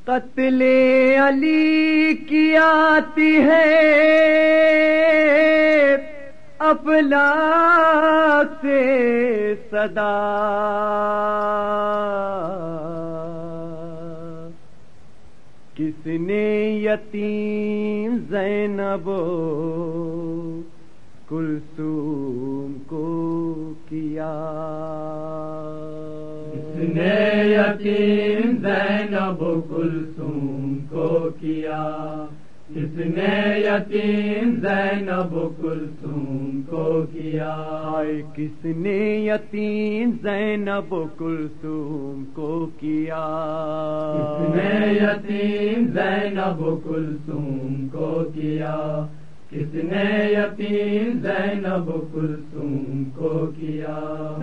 قتل علی کی آتی ہے افلاک سے صدا، کس نے یتیم زینب کلثوم کو کیا، کس نے یتیم زینب کلثوم کو کیا، کس نے یتیم زینب کلثوم کو کیا، کس نے یتیم زینب کلثوم کو کیا، کس نے یتیم زینب کلثوم کو کیا، کس نے یتیم زینب کلثوم کو کیا،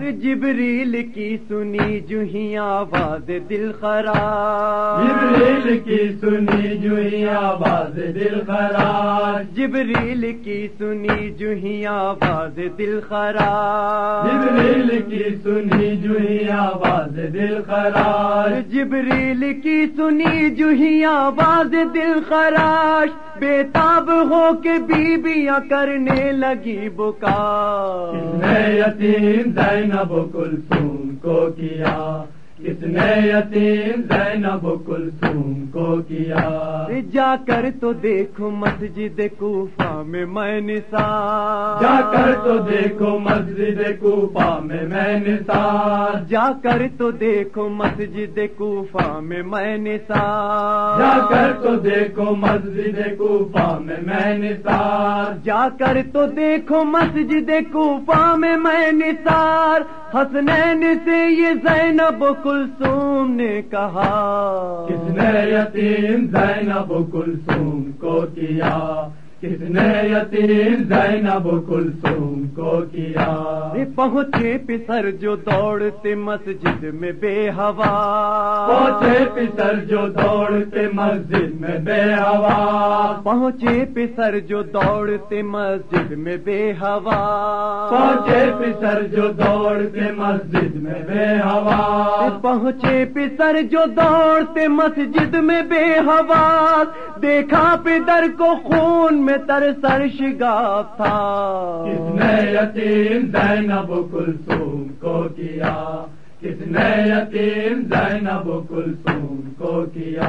جبریل کی سنی جوہی آواز دل خراش، جبریل کی سنی جوہی آواز دل خراش، جبریل کی سنی جوہی آواز دل خراش، جبریل کی سنی جوہی آواز دل خراش، جبریل کی سنی جوہی آواز دل خراش، بے تاب ہو کے بیویاں کرنے لگی بکا، کس نے یتیم زینب کلثوم کو کیا، کس نے یتیم زینب کلثوم کو کیا، جا کر تو دیکھو مسجد کوفہ میں میں نثار، جا کر تو دیکھو مسجد کوفہ میں میں نثار، جا کر تو دیکھو مسجد کوفہ میں میں نثار، جا کر تو دیکھو مسجد کوفہ میں میں نثار، جا کر تو دیکھو مسجد کوفہ میں میں نثار، حسنین سے یہ زینب کلثوم نے کہا، کس نے یتیم زینب کلثوم کو کیا، کس نے یتیم زینب کلثوم کو کیا، پہنچے پسر جو دوڑتے مسجد میں بے ہوا، پہنچے پسر جو دوڑتے مسجد میں بے ہوا، پہنچے پسر جو دوڑتے مسجد میں بے ہوا، پہنچے پسر جو دوڑتے مسجد میں بے ہوا، پہنچے پسر جو دوڑتے مسجد میں بے ہوا، دیکھا پدر کو خون میں ترسر شگاف تھا، کس نے یتیم زینب کلثوم کو کیا، کس نے یتیم زینب کلثوم کو کیا،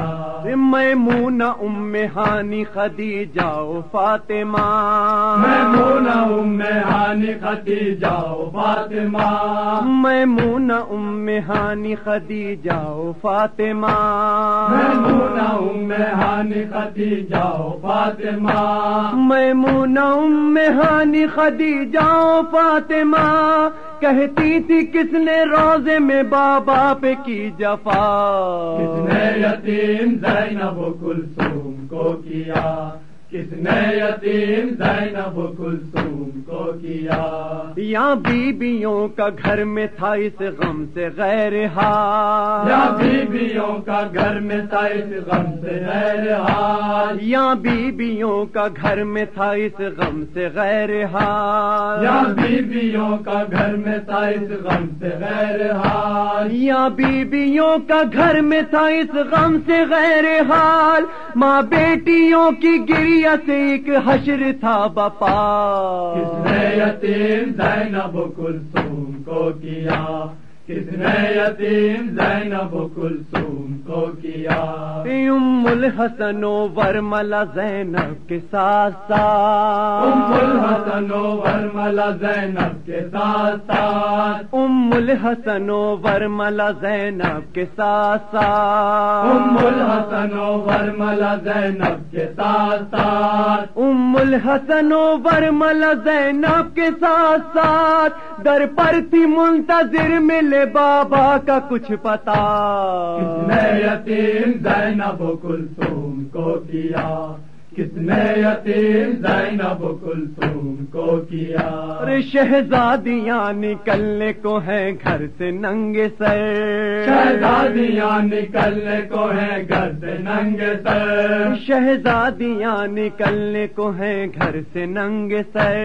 میمونہ ام ہانی خدیجہ و فاطمہ، میمونہ ام ہانی خدیجہ و فاطمہ، میمونہ ام ہانی خدیجہ و فاطمہ، میمونہ ام ہانی خدیجہ و فاطمہ، میمونہ ام ہانی خدیجہ و فاطمہ، کہتی تھی کس نے روزے میں بابا پہ کی جفا، کس نے یتیم زینب کلثوم کو کیا، کس نے یتیم زینب کلثوم کو کیا، یا بیویوں کا گھر میں تھا اس غم سے غیر حال، یا بیویوں کا گھر میں تھا اس غم سے غیر حال، یا بیویوں کا گھر میں تھا اس غم سے غیر حال، یا بیویوں کا گھر میں تھا اس غم سے غیر حال، یا بیویوں کا گھر میں تھا اس غم سے غیر حال، ماں بیٹیوں کی گریہ سے ایک حشر تھا بپا، کس نے یتیم زینب کلثوم کو کیا، کس نے یتیم زینب کلثوم کو کیا، ام الحسن و ورملا زینب کے ساتھ ساتھ، ام الحسن و ورملا زینب کے ساتھ ساتھ، ام الحسن و ورملا زینب کے ساتھ ساتھ، ام الحسن و ورملا زینب کے ساتھ ساتھ، ام الحسن و ورملا زینب کے ساتھ ساتھ، در پر تھی منتظر ملے بابا کا کچھ پتا، کس نے یتیم زینب کلثوم کو کیا، کس نے یتیم زینب کلثوم کو کیا؟ ارے شہزادیاں نکلنے کو ہیں گھر سے ننگے سر، شہزادیاں نکلنے کو ہیں گھر سے ننگے سر، شہزادیاں نکلنے کو ہیں گھر سے ننگے سر،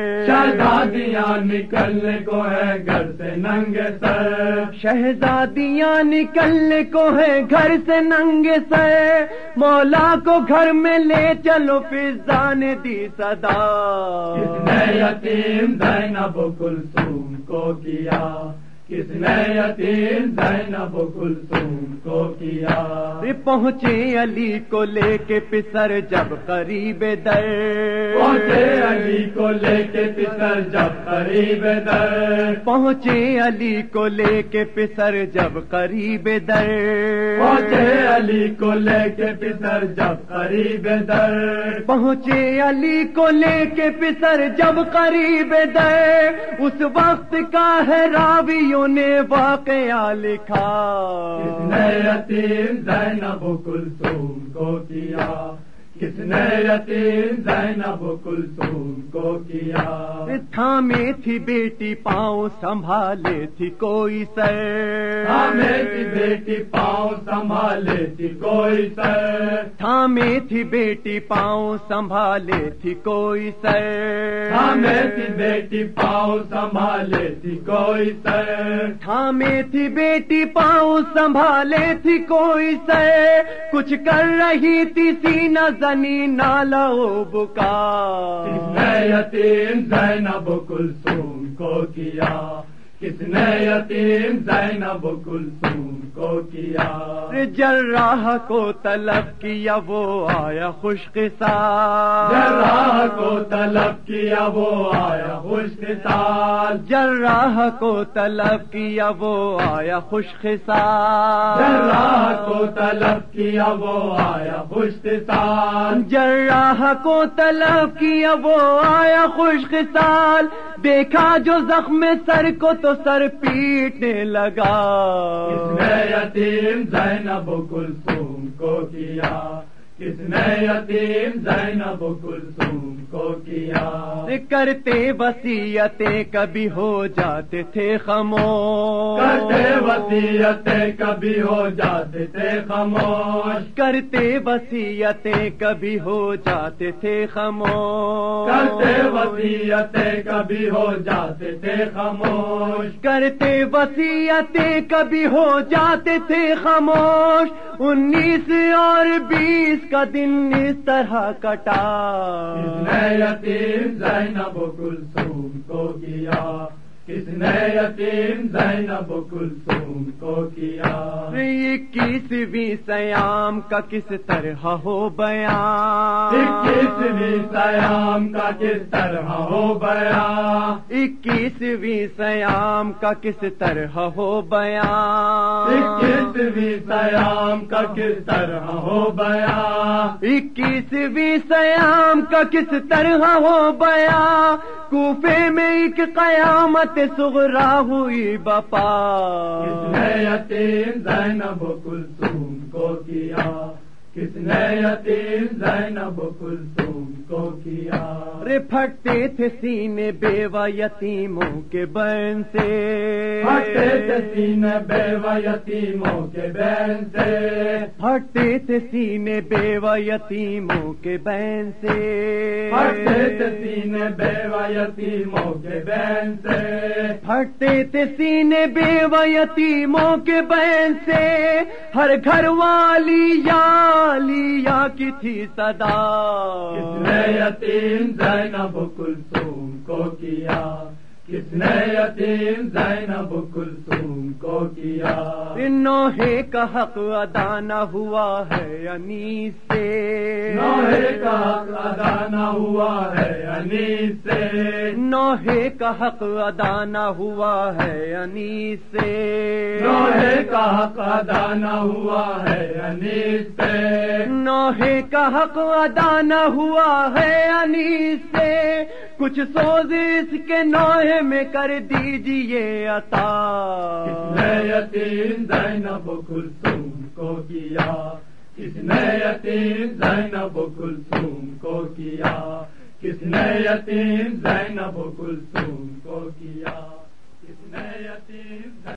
شہزادیاں نکلنے کو ہیں گھر سے ننگے سر، شہزادیاں نکلنے کو ہیں گھر سے ننگے سر، مولا کو گھر میں لے چلو فضا نے دی صدا، کس نے یتیم زینب کلثوم کو کیا؟ کس نے یتیم زینب کلثوم کو کیا؟ پہنچے علی کو لے کے پسر جب قریب در، پہنچے علی کو لے کے پسر جب قریب در، پہنچے علی کو لے کے پسر جب قریب در، پہنچے علی کو لے کے پسر جب قریب در، پہنچے علی کو لے کے پسر جب قریب در، اس وقت کا ہے راویوں نے واقعہ لکھا، کس نے یتیم زینب کلثوم کو کیا؟ کس نے یتیم زینب کلثوم کو کیا؟ تھامے تھی بیٹی پاؤں سنبھالے تھی کوئی سر، تھامے تھی بیٹی پاؤں سنبھالے تھی کوئی سر، تھامے تھی بیٹی پاؤں سنبھالے تھی کوئی سر، تھامے تھی بیٹی پاؤں سنبھالے تھی کوئی سر، تھامے تھی بیٹی پاؤں سنبھالے تھی کوئی سر، کچھ کر رہی تھی سینہ زنی نالا بکا، کس نے یتیم زینب کلثوم کو کیا؟ کس نے یتیم زینب کلثوم کو کیا؟ جراح کو طلب کیا وہ آیا خوش قصال، جراح کو طلب کیا وہ آیا خوش قصال، جراح کو طلب کیا وہ آیا خوش قصال، جراح کو طلب کیا وہ آیا خوش قصال، جراح کو طلب کیا وہ آیا خوش قصال، دیکھا جو زخم سر کو تو سر پیٹنے لگا، کس نے یتیم زینب کلثوم کو کیا؟ کس نے یتیم زینب کلثوم کو کیا؟ کرتے وصیتیں کبھی ہو جاتے تھے خاموش، کرتے وصیتیں کبھی ہو جاتے تھے خاموش، کرتے وصیتیں کبھی ہو جاتے تھے خاموش، کرتے وصیتیں کبھی ہو جاتے تھے خاموش، کرتے وصیتیں کبھی ہو جاتے تھے خاموش، 19 اور 20 کا دن اس طرح کٹا، کس نے یتیم زینب کلثوم کو کیا؟ کس نے یتیم زینب کلثوم کو کیا؟ 21ویں سیام کا کس طرح ہو بیان، 21ویں سیام کا کس طرح ہو بیان، 21ویں سیام کا کس طرح ہو بیان، 21ویں سیام کا کس طرح ہو بیان، 21ویں سیام کا کس طرح ہو بیان، کوفے میں ایک قیامت صغرا ہوئی بپا، کس نے یتیم زینب کلثوم کو کیا؟ کس نے یتیم زینب کلثوم کو کیا؟ پھٹتے تھے سینے بیوہ یتیموں کے بین سے، پھٹتے تھے سینے بیوہ یتیموں کے بین سے، پھٹتے تھے سینے بیوہ یتیموں کے بین سے، پھٹتے تھے سینے بیوہ یتیموں کے بین سے، پھٹتے تھے سینے بیوہ یتیموں کے بین سے، ہر گھر والی یا کی تھی صدا، کس نے یتیم زینب کلثوم کو کیا؟ کس نے یتیم زینب کلثوم کو کیا؟ نوحے کا حق ادا نہ ہوا ہے انیس سے، نوحے کا حق ادا نہ ہوا ہے انیس سے، نوحے کا حق ادا نہ ہوا ہے انیس سے، نوحے کا حق ادا نہ ہوا ہے انیس سے، نوحے کا حق ادا نہ ہوا ہے انیس سے، کچھ سوز اس کے نوحے میں کر دیجئے عطا، کس نے یتیم زینب کلثوم کو کیا؟ کس نے یتیم زینب کلثوم کو کیا، کس نے یتیم زینب کلثوم کو کیا، کس نے یتیم